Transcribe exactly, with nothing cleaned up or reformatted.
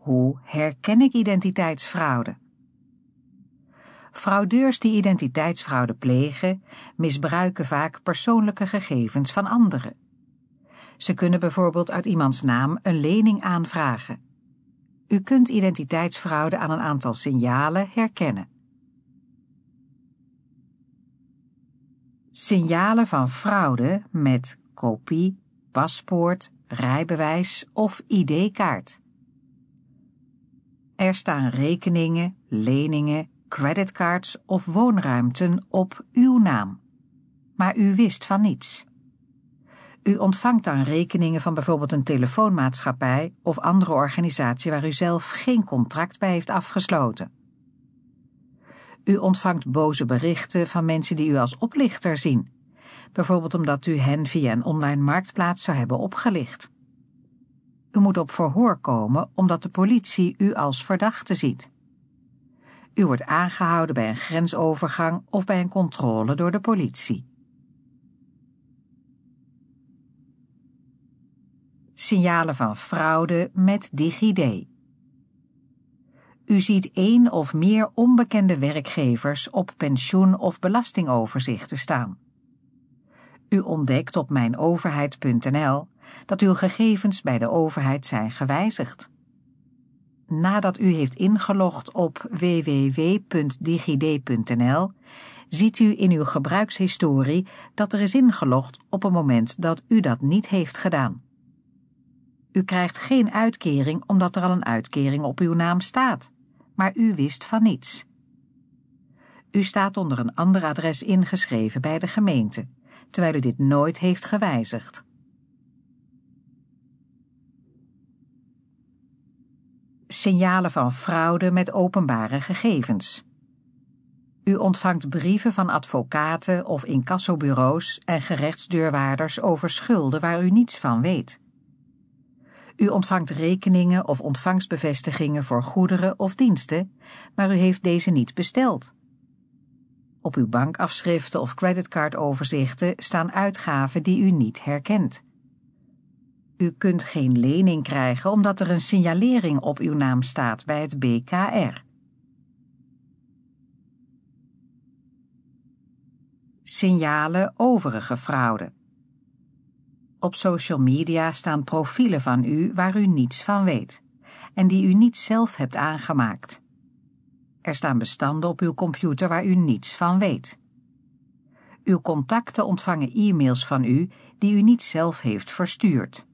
Hoe herken ik identiteitsfraude? Fraudeurs die identiteitsfraude plegen, misbruiken vaak persoonlijke gegevens van anderen. Ze kunnen bijvoorbeeld uit iemands naam een lening aanvragen. U kunt identiteitsfraude aan een aantal signalen herkennen. Signalen van fraude met kopie, paspoort, rijbewijs of I D-kaart. Er staan rekeningen, leningen, creditcards of woonruimten op uw naam. Maar u wist van niets. U ontvangt dan rekeningen van bijvoorbeeld een telefoonmaatschappij of andere organisatie waar u zelf geen contract bij heeft afgesloten. U ontvangt boze berichten van mensen die u als oplichter zien, bijvoorbeeld omdat u hen via een online marktplaats zou hebben opgelicht. U moet op verhoor komen omdat de politie u als verdachte ziet. U wordt aangehouden bij een grensovergang of bij een controle door de politie. Signalen van fraude met DigiD. U ziet één of meer onbekende werkgevers op pensioen- of belastingoverzichten staan. U ontdekt op mijnoverheid punt n l dat uw gegevens bij de overheid zijn gewijzigd. Nadat u heeft ingelogd op w w w punt digid punt n l, ziet u in uw gebruikshistorie dat er is ingelogd op een moment dat u dat niet heeft gedaan. U krijgt geen uitkering omdat er al een uitkering op uw naam staat, maar u wist van niets. U staat onder een ander adres ingeschreven bij de gemeente, terwijl u dit nooit heeft gewijzigd. Signalen van fraude met openbare gegevens. U ontvangt brieven van advocaten of incassobureaus en gerechtsdeurwaarders over schulden waar u niets van weet. U ontvangt rekeningen of ontvangstbevestigingen voor goederen of diensten, maar u heeft deze niet besteld. Op uw bankafschriften of creditcardoverzichten staan uitgaven die u niet herkent. U kunt geen lening krijgen omdat er een signalering op uw naam staat bij het B K R. Signalen overige fraude. Op social media staan profielen van u waar u niets van weet en die u niet zelf hebt aangemaakt. Er staan bestanden op uw computer waar u niets van weet. Uw contacten ontvangen e-mails van u die u niet zelf heeft verstuurd.